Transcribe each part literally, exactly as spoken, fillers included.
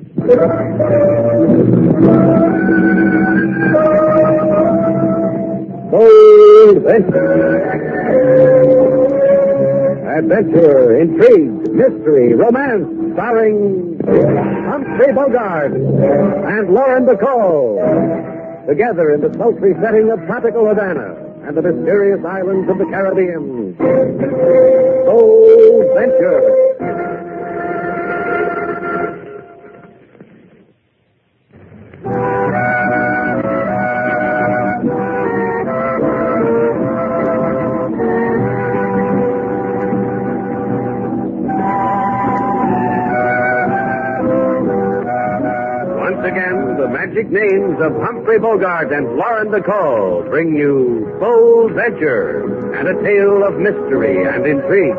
Bold Venture. Adventure, intrigue, mystery, romance, starring Humphrey Bogart and Lauren Bacall. Together in the sultry setting of tropical Havana and the mysterious islands of the Caribbean. Bold Venture. Magic names of Humphrey Bogart and Lauren Bacall bring you Bold Venture and a tale of mystery and intrigue.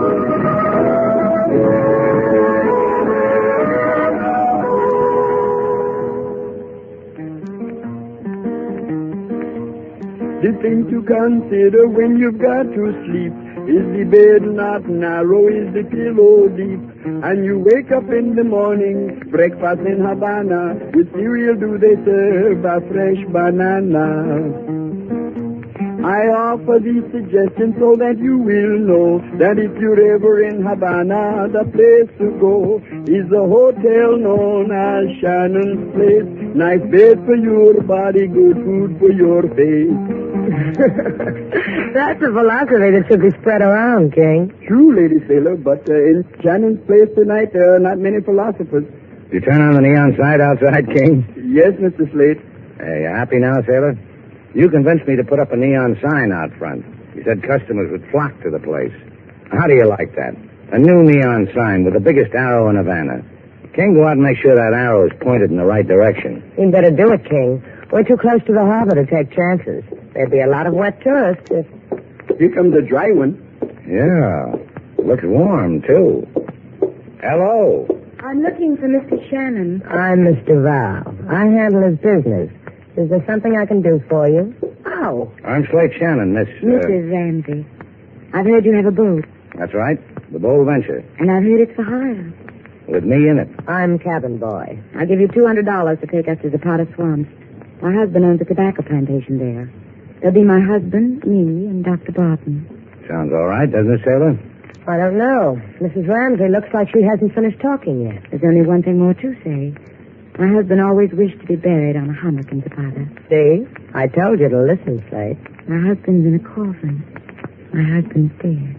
The thing to consider when you've got to sleep is the bed not narrow, is the pillow deep. And you wake up in the morning, breakfast in Havana, with cereal do they serve a fresh banana. I offer these suggestions so that you will know that if you're ever in Havana, the place to go is the hotel known as Shannon's Place. Nice bed for your body, good food for your face. That's a philosophy that should be spread around, King. True, Lady Sailor, but uh, in Shannon's Place tonight, there are not many philosophers. You turn on the neon sign outside, King? Yes, Mister Slate. Hey, you happy now, Sailor? You convinced me to put up a neon sign out front. You said customers would flock to the place. How do you like that? A new neon sign with the biggest arrow in Havana. King, go out and make sure that arrow is pointed in the right direction. You better do it, King. We're too close to the harbor to take chances. There'd be a lot of wet tourists if... Here comes a dry one. Yeah. Looks warm, too. Hello. I'm looking for Mister Shannon. I'm Mister Val. I handle his business. Is there something I can do for you? Oh. I'm Slate Shannon, Miss... Uh... Missus Ramsey. I've heard you have a boat. That's right. The Bold Venture. And I've heard it's for hire. With me in it. I'm cabin boy. I'll give you two hundred dollars to take us to Zapata Swamps. My husband owns a tobacco plantation there. There'll be my husband, me, and Doctor Barton. Sounds all right, doesn't it, Sailor? I don't know. Missus Ramsey looks like she hasn't finished talking yet. There's only one thing more to say. My husband always wished to be buried on a hummock in Zapata. See? I told you to listen, Slate. My husband's in a coffin. My husband's dead.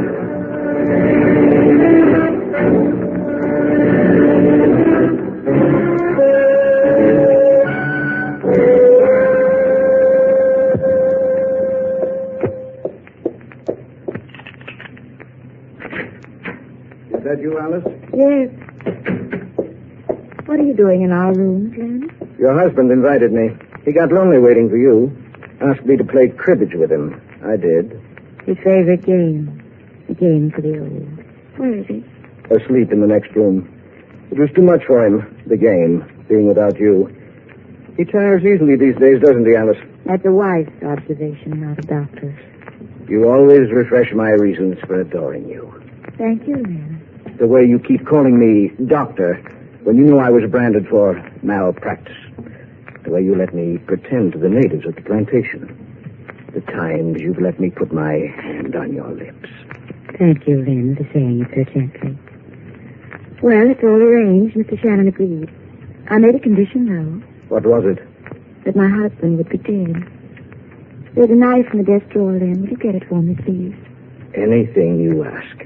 Is that you, Alice? Yes. What are you doing in our rooms, Len? Your husband invited me. He got lonely waiting for you. Asked me to play cribbage with him. I did. His favorite game. A game for the old. Where is he? Asleep in the next room. It was too much for him, the game, being without you. He tires easily these days, doesn't he, Alice? That's a wife's observation, not a doctor's. You always refresh my reasons for adoring you. Thank you, Len. The way you keep calling me doctor when you knew I was branded for malpractice. The way you let me pretend to the natives at the plantation. The times you've let me put my hand on your lips. Thank you, Lynn, for saying it so gently. Well, it's all arranged. Mister Shannon agreed. I made a condition, though. What was it? That my husband would be dead. There's a knife in the desk drawer, Lynn. Will you get it for me, please? Anything you ask.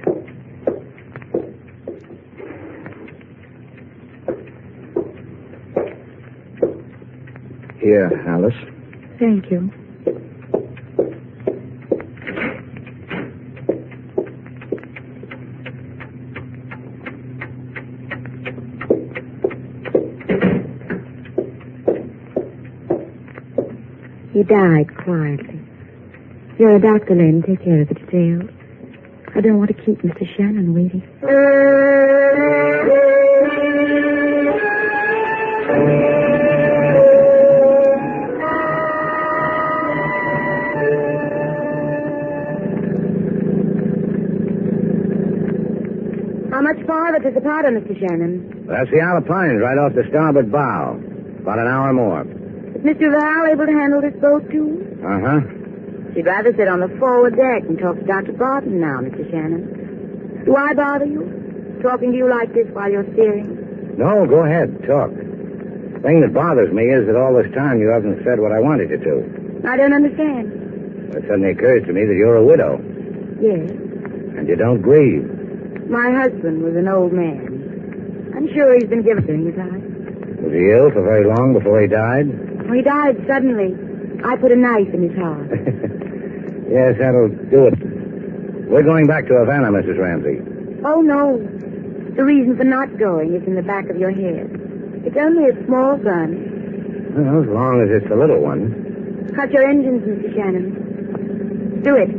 Here, Alice. Thank you. He died quietly. You're a doctor, Lynn. Take care of the details. I don't want to keep Mister Shannon waiting. How much farther to Zapata, Mister Shannon? That's the Isle of Pines right off the starboard bow. About an hour more. Is Mister Val able to handle this boat, too? Uh-huh. She'd rather sit on the forward deck and talk to Doctor Barton now, Mister Shannon. Do I bother you? Talking to you like this while you're steering? No, go ahead. Talk. The thing that bothers me is that all this time you haven't said what I wanted you to. I don't understand. It suddenly occurs to me that you're a widow. Yes. And you don't grieve. My husband was an old man. I'm sure he's been given during his life. Was he ill for very long before he died? He died suddenly. I put a knife in his heart. Yes, that'll do it. We're going back to Havana, Missus Ramsey. Oh, no. The reason for not going is in the back of your head. It's only a small gun. Well, as long as it's a little one. Cut your engines, Mister Shannon. Do it.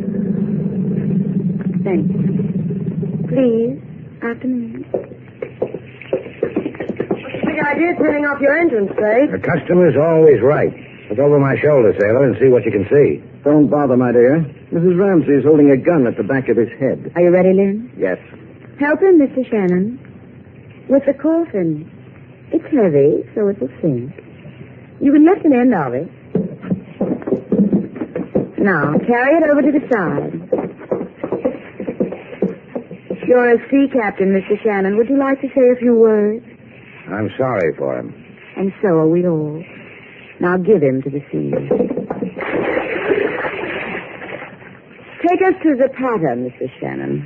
Thanks. Please, after me. What's the big idea turning off your engines, Slade? The customer's always right. Look over my shoulder, sailor, and see what you can see. Don't bother, my dear. Missus Ramsey is holding a gun at the back of his head. Are you ready, Lynn? Yes. Help him, Mister Shannon. With the coffin. It's heavy, so it will sink. You can lift an end of it. Now, carry it over to the side. You're a sea captain, Mister Shannon. Would you like to say a few words? I'm sorry for him. And so are we all. Now give him to the sea. Take us to Zapata, Mister Shannon.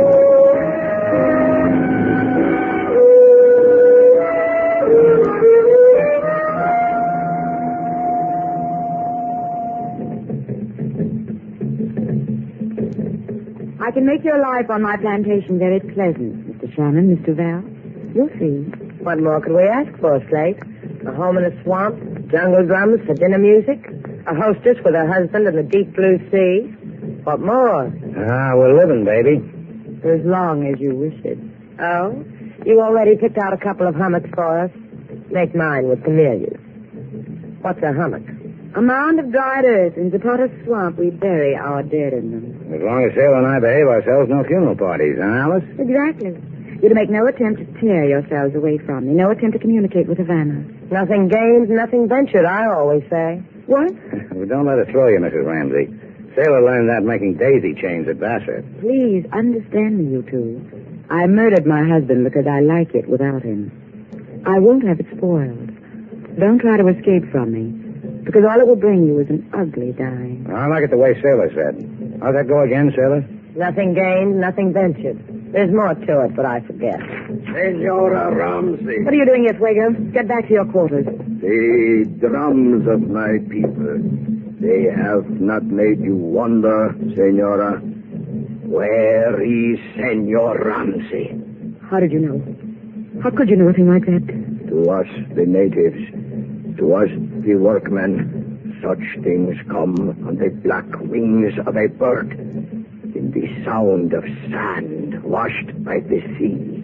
I can make your life on my plantation very pleasant, Mister Shannon, Mister Val. You'll see. What more could we ask for, Slate? A home in a swamp, jungle drums for dinner music, a hostess with her husband in the deep blue sea. What more? Ah, we're living, baby. For as long as you wish it. Oh? You already picked out a couple of hummocks for us? Make mine with camellias. What's a hummock? A mound of dried earth in Zapata Swamp. We bury our dead in them. As long as Sailor and I behave ourselves, no funeral parties, huh, Alice? Exactly. You're to make no attempt to tear yourselves away from me. No attempt to communicate with Havana. Nothing gained, nothing ventured, I always say. What? Well, don't let it throw you, Missus Ramsey. Sailor learned that making daisy chains at Vassar. Please, understand me, you two. I murdered my husband because I like it without him. I won't have it spoiled. Don't try to escape from me, because all it will bring you is an ugly dying. I like it the way Sailor said. How'd that go again, Sailor? Nothing gained, nothing ventured. There's more to it, but I forget. Senora Ramsey. What are you doing here, Fuego? Get back to your quarters. The drums of my people. They have not made you wonder, Senora. Where is Senor Ramsey? How did you know? How could you know a thing like that? To us, the natives, to us, the workmen, such things come on the black wings of a bird, in the sound of sand washed by the sea.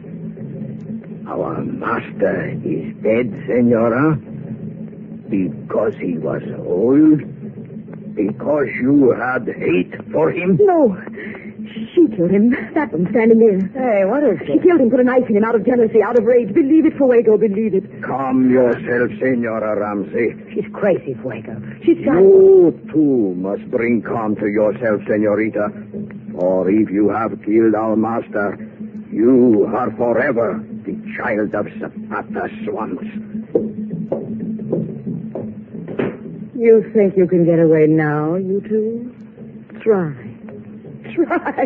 Our master is dead, Senora, because he was old, because you had hate for him. No. She killed him. That one standing there. Hey, what is it? She killed him, put a knife in him out of jealousy, out of rage. Believe it, Fuego, believe it. Calm yourself, Senora Ramsey. She's crazy, Fuego. She's trying... You, too, must bring calm to yourself, Senorita. For if you have killed our master, you are forever the child of Zapata swamps. You think you can get away now, you two? Try. Try.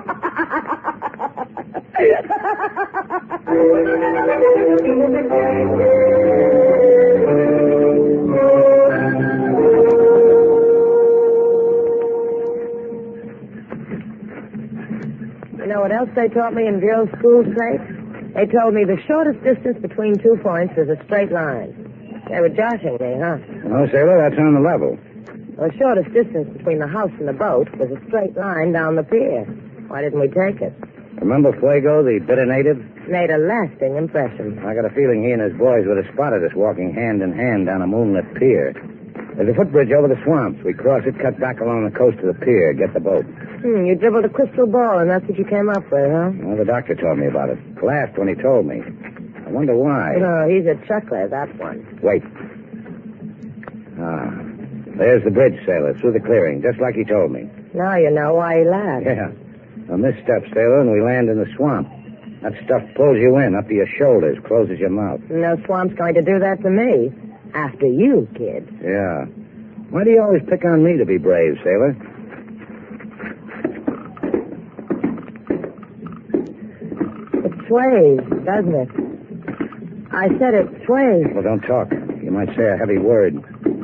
You know what else they taught me in girls' school, Slate? They told me the shortest distance between two points is a straight line. They were joshing me, huh? No, Sailor, that's on the level. The shortest distance between the house and the boat was a straight line down the pier. Why didn't we take it? Remember Fuego, the bitter native? Made a lasting impression. I got a feeling he and his boys would have spotted us walking hand in hand down a moonlit pier. There's a footbridge over the swamps. We cross it, cut back along the coast to the pier, get the boat. Hmm, you dribbled a crystal ball, and that's what you came up with, huh? Well, the doctor told me about it. Laughed when he told me. wonder why. No, he's a chuckler, that one. Wait. Ah, there's the bridge, sailor, through the clearing, just like he told me. Now you know why he laughed. Yeah. A misstep, sailor, and we land in the swamp. That stuff pulls you in, up to your shoulders, closes your mouth. No swamp's going to do that to me. After you, kid. Yeah. Why do you always pick on me to be brave, sailor? It sways, doesn't it? I said it sways. Well, don't talk. You might say a heavy word.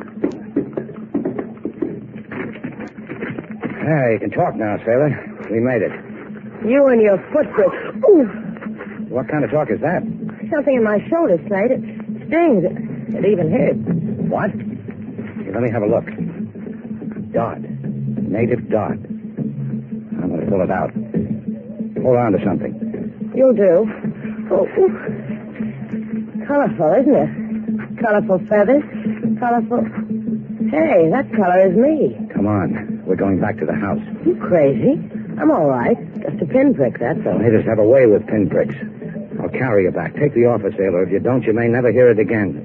Yeah, you can talk now, sailor. We made it. You and your footprints. Ooh, What kind of talk is that? something in my shoulder, Slate. It stings. It, it even hurts. What? Here, let me have a look. Dot. Native dot. I'm going to pull it out. Hold on to something. You'll do. Oh, ooh. Colorful, isn't it? Colorful feathers. Colorful. Hey, that color is me. Come on. We're going back to the house. You crazy? I'm all right. Just a pinprick, that's all. Natives have a way with pinpricks. I'll carry you back. Take the offer, sailor. If you don't, you may never hear it again.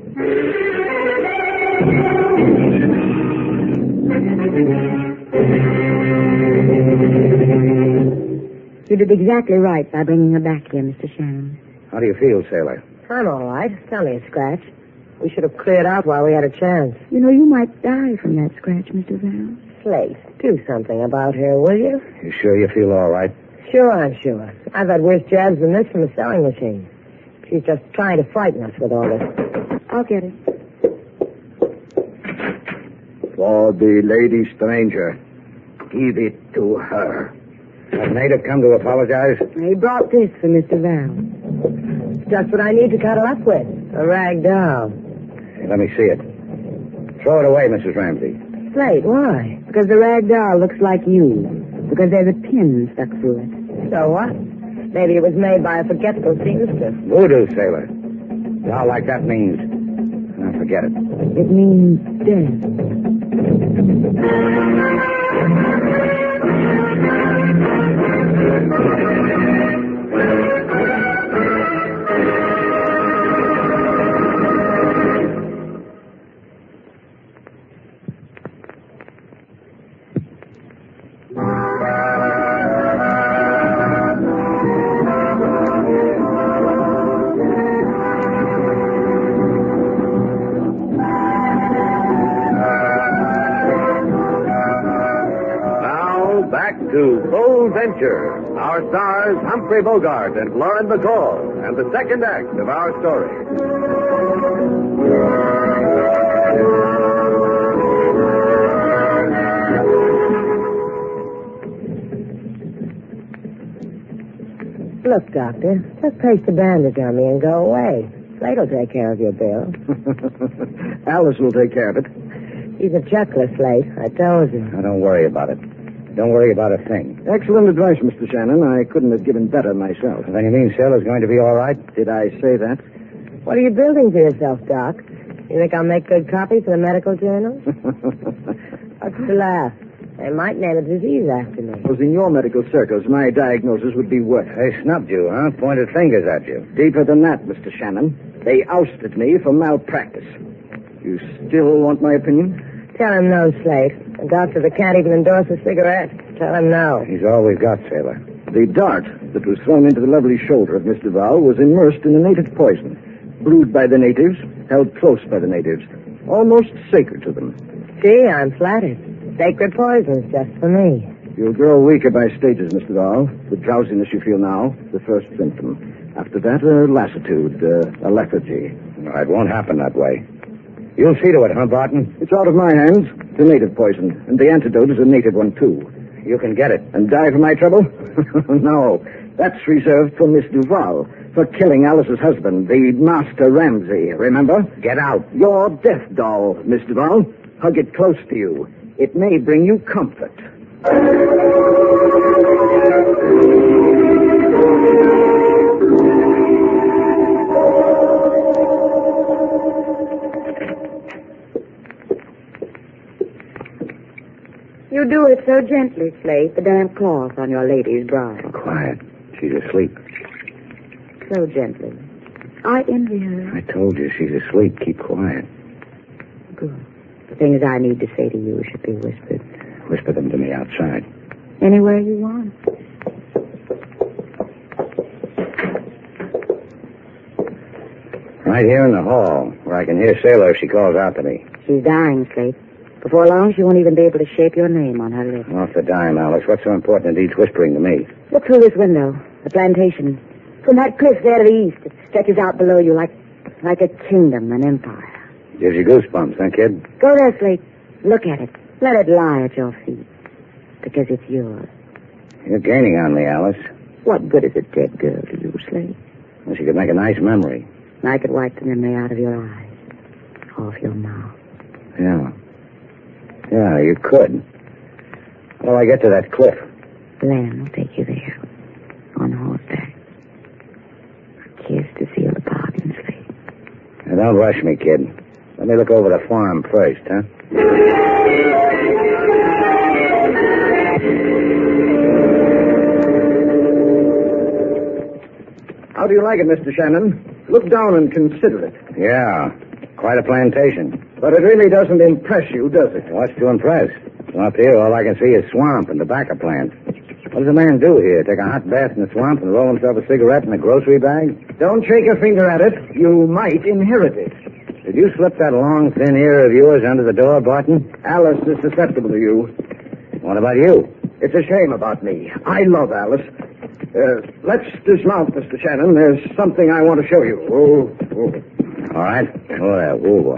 You did exactly right by bringing her back here, Mister Shannon. How do you feel, sailor? I'm all right. It's only a scratch. We should have cleared out while we had a chance. You know, you might die from that scratch, Mister Val. Slate, do something about her, will you? You sure you feel all right? Sure, I'm sure. I've had worse jabs than this from a sewing machine. She's just trying to frighten us with all this. I'll get it. For the lady stranger, give it to her. Has native come to apologize? He brought this for Mister Val. It's just what I need to cuddle up with. A rag doll. Hey, let me see it. Throw it away, Missus Ramsey. Slate, why? Because the rag doll looks like you. Because there's a pin stuck through it. So what? Maybe it was made by a forgetful seamstress. Voodoo, sailor. Now, like that means... Oh, forget it. It means death. Back to Full Venture. Our stars, Humphrey Bogart and Lauren Bacall, and the second act of our story. Look, Doctor, just paste a bandage on me and go away. Slate'll take care of your bill. Alice will take care of it. He's a chuckler, Slate. I told you. Now, don't worry about it. Don't worry about a thing. Excellent advice, Mister Shannon. I couldn't have given better myself. Then you mean Sailor's going to be all right? Did I say that? What are you building for yourself, Doc? You think I'll make good copy for the medical journals? What's the laugh? They might name a disease after me. Because in your medical circles, my diagnosis would be worse. They snubbed you, huh? Pointed fingers at you. Deeper than that, Mister Shannon. They ousted me for malpractice. You still want my opinion? Tell him no, Slate. A doctor that can't even endorse a cigarette. Tell him no. He's all we've got, Sailor. The dart that was thrown into the lovely shoulder of Mister Val was immersed in a native poison, brewed by the natives, held close by the natives, almost sacred to them. Gee, I'm flattered. Sacred poisons just for me. You'll grow weaker by stages, Mister Val. The drowsiness you feel now, the first symptom. After that, a lassitude, uh, a lethargy. No, it won't happen that way. You'll see to it, huh, Barton? It's out of my hands. It's a native poison, and the antidote is a native one, too. You can get it. And die for my trouble? No, that's reserved for Miss Duval, for killing Alice's husband, the Master Ramsey, remember? Get out. Your death doll, Miss Duval. Hug it close to you. It may bring you comfort. You do it so gently, Slate, the damp cloth on your lady's brow. Quiet. She's asleep. So gently. I envy her. I told you she's asleep. Keep quiet. Good. The things I need to say to you should be whispered. Whisper them to me outside. Anywhere you want. Right here in the hall, where I can hear Sailor if she calls out to me. She's dying, Slate. Before long, she won't even be able to shape your name on her lips. Off the dime, Alice. What's so important that he's whispering to me? Look through this window. The plantation. From that cliff there to the east, it stretches out below you like like a kingdom, an empire. Gives you goosebumps, huh, kid? Go there, Slate. Look at it. Let it lie at your feet. Because it's yours. You're gaining on me, Alice. What good is a dead girl to you, Slate? Well, she could make a nice memory. I could wipe the memory out of your eyes. Off your mouth. Yeah. Yeah, you could. How do I get to that cliff? Len will take you there. On horseback. A kiss to seal the bargain, Slate. Now, don't rush me, kid. Let me look over the farm first, huh? How do you like it, Mister Shannon? Look down and consider it. Yeah. Quite a plantation. But it really doesn't impress you, does it? What's to impress? From up here, all I can see is swamp and tobacco plants. What does a man do here? Take a hot bath in the swamp and roll himself a cigarette in a grocery bag? Don't shake your finger at it. You might inherit it. Did you slip that long, thin ear of yours under the door, Barton? Alice is susceptible to you. What about you? It's a shame about me. I love Alice. Uh, let's dismount, Mister Shannon. There's something I want to show you. Oh, oh. All right. Oh, there. Whoa, whoa.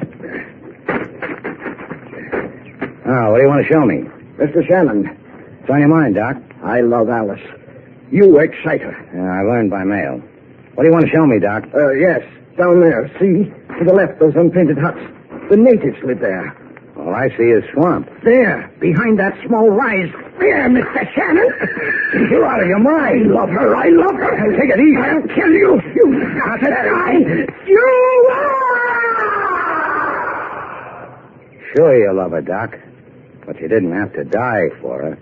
Oh, what do you want to show me? Mister Shannon. What's on your mind, Doc? I love Alice. You excite her. Yeah, I learned by mail. What do you want to show me, Doc? Uh, yes. Down there. See? To the left, those unpainted huts. The natives live there. All I see is swamp. There, behind that small rise. There, Mister Shannon. You're out of your mind. I love her. I love her. Take it easy. I'll kill you. You got to die. You are! Sure you love her, Doc. But you didn't have to die for her.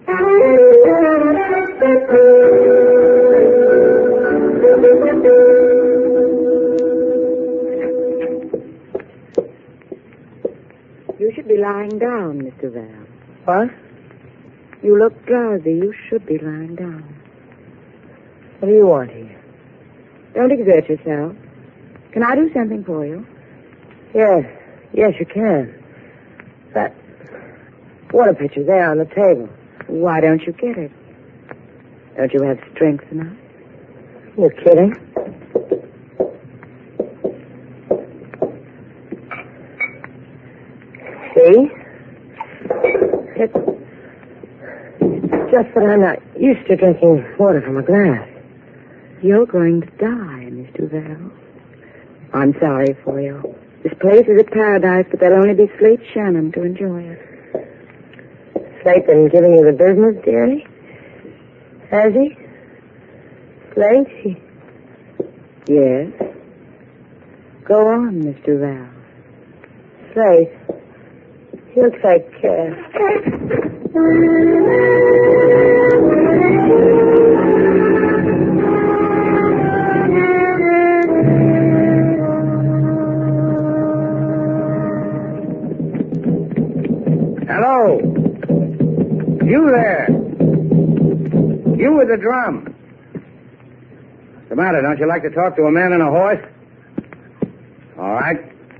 You should be lying down, Mister Val. What? You look drowsy. You should be lying down. What do you want here? Don't exert yourself. Can I do something for you? Yes. Yes, you can. That water pitcher there on the table. Why don't you get it? Don't you have strength enough? You're kidding. See? It, it's just that I'm not used to drinking water from a glass. You're going to die, Mister Val. I'm sorry for you. This place is a paradise, but there'll only be Slate Shannon to enjoy it. Slate been giving you the business, dearie? Has he? Slate? He... Yes. Go on, Mister Val. Slate. He looks like, uh... Hello. You there. You with the drum. What's the matter? Don't you like to talk to a man on a horse? All right.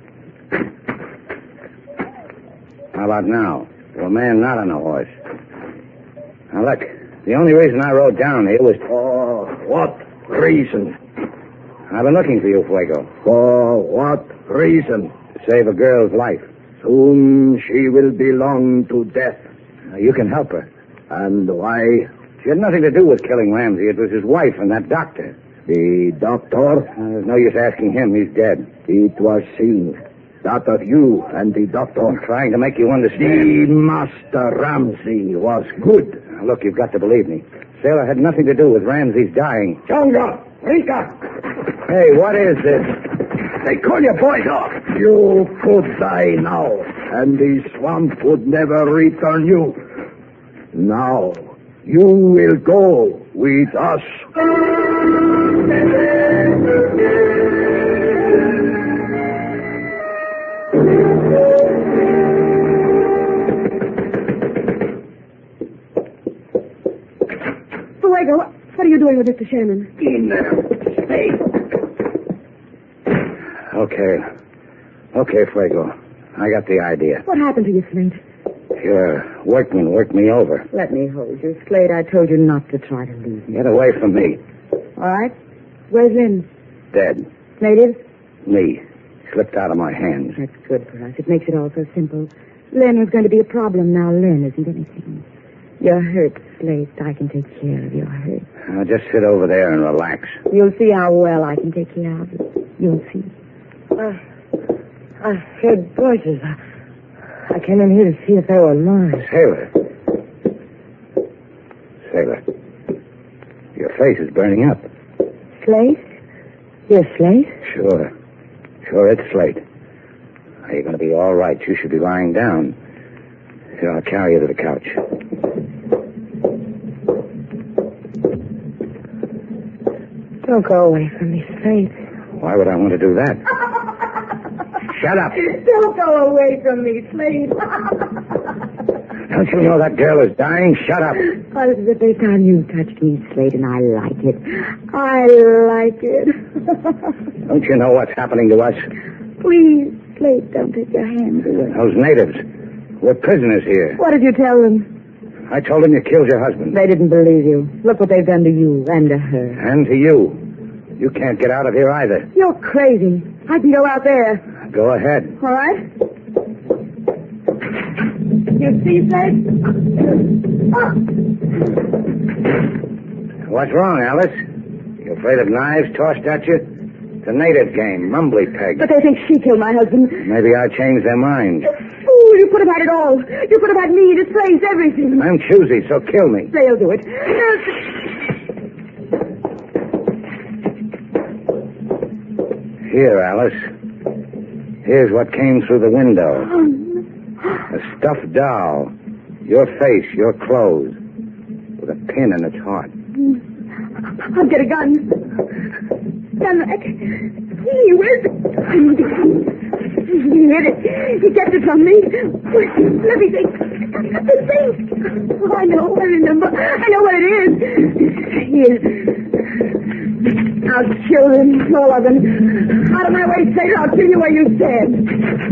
How about now? To a man not on a horse. Now, look, the only reason I rode down here was... For what reason? I've been looking for you, Fuego. For what reason? To save a girl's life. Soon she will belong to death. Now, you can help her. And why? She had nothing to do with killing Ramsey. It was his wife and that doctor. The doctor? Uh, there's no use asking him. He's dead. It was seen. That of you and the doctor. I'm trying to make you understand. The Master Ramsey was good. Now, look, you've got to believe me. Sailor had nothing to do with Ramsey's dying. Chonga! Rika! Hey, what is this? They call your boys off. You could die now, and the swamp would never return you. Now, you will go with us. Fuego, what are you doing with Mister Shannon? In there. Stay. Okay. Okay, Fuego. I got the idea. What happened to you, Slate? Your workman worked me over. Let me hold you. Slade, I told you not to try to leave me. Get away from me. All right? Where's Lynn? Dead. Native? Me. Slipped out of my hands. That's good for us. It makes it all so simple. Lynn was going to be a problem. Now Lynn isn't anything. You're hurt, Slade. I can take care of your hurt. Now just sit over there and relax. You'll see how well I can take care of you. You'll see. I, I heard voices. I, I came in here to see if they were mine. Sailor. Sailor. Your face is burning up. Slate? You're Slate? Sure. Sure, it's Slate. You're going to be all right. You should be lying down. Here, I'll carry you to the couch. Don't go away from me, Slate. Why would I want to do that? Shut up. Don't go away from me, Slate. Don't you know that girl is dying? Shut up. Oh, this is the first time you touched me, Slade, and I like it. I like it. Don't you know what's happening to us? Please, Slade, don't take your hands away. Those natives. We're prisoners here. What did you tell them? I told them you killed your husband. They didn't believe you. Look what they've done to you and to her. And to you. You can't get out of here either. You're crazy. I can go out there. Go ahead. All right? You see, Slade? What's wrong, Alice? You afraid of knives tossed at you? It's a native game, mumbly peg. But they think she killed my husband. Maybe I changed their minds. Fool, you could have had it all. You could have had me, this place, everything. I'm choosy, so kill me. They'll do it. Here, Alice. Here's what came through the window. A stuffed doll. Your face, your clothes. With a pin in its heart. I'll get a gun. Gun back. He, where's it? He hid it. He kept it from me. Let me think. The thing. Oh, I know. I remember. I know what it is. Here. I'll kill them, all of them. Out of my way, Slater. I'll kill you where you stand.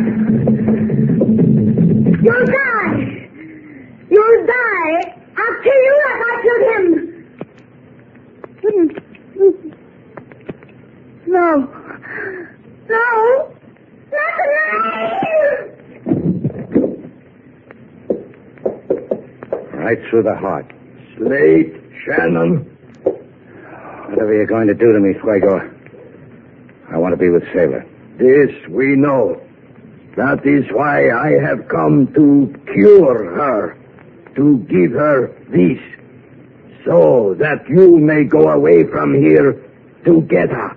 You'll die. You'll die. I'll kill you like I killed him. No. No. Not tonight. Right through the heart. Slate, Shannon. Whatever you're going to do to me, Fuego, I want to be with Sailor. This we know. That is why I have come to cure her. To give her this. So that you may go away from here together.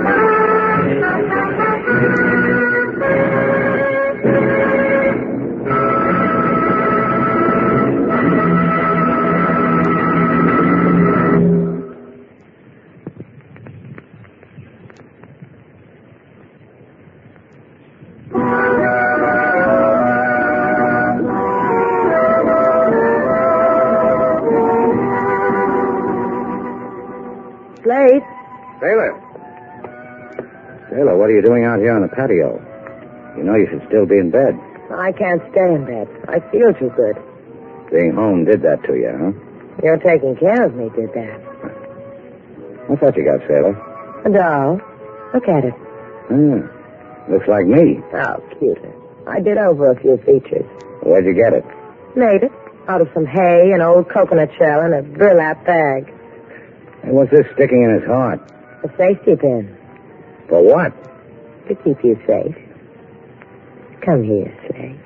Slade. Sailor! Sailor, what are you doing out here on the patio? You know you should still be in bed. I can't stay in bed. I feel too good. Being home did that to you, huh? Your taking care of me did that. What's that you got, Sailor? A doll. Look at it. Hmm. Looks like me. Oh, cuter. I did over a few features. Where'd you get it? Made it out of some hay, an old coconut shell, and a burlap bag. And what's this sticking in his heart? A safety pin. For what? To keep you safe. Come here, Slade.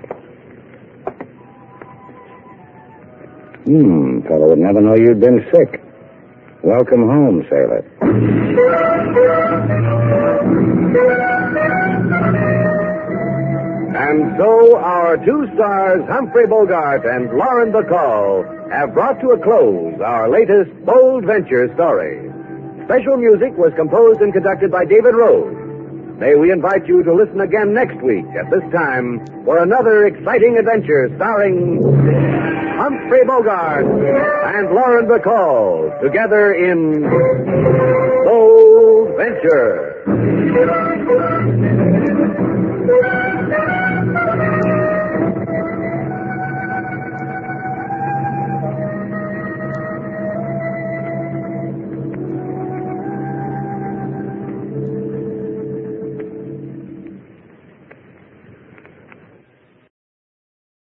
Hmm, fellow would never know you'd been sick. Welcome home, Sailor. And so our two stars, Humphrey Bogart and Lauren Bacall, have brought to a close our latest Bold Venture story. Special music was composed and conducted by David Rose. may we invite you to listen again next week at this time for another exciting adventure starring Humphrey Bogart and Lauren Bacall, together in Bold Venture.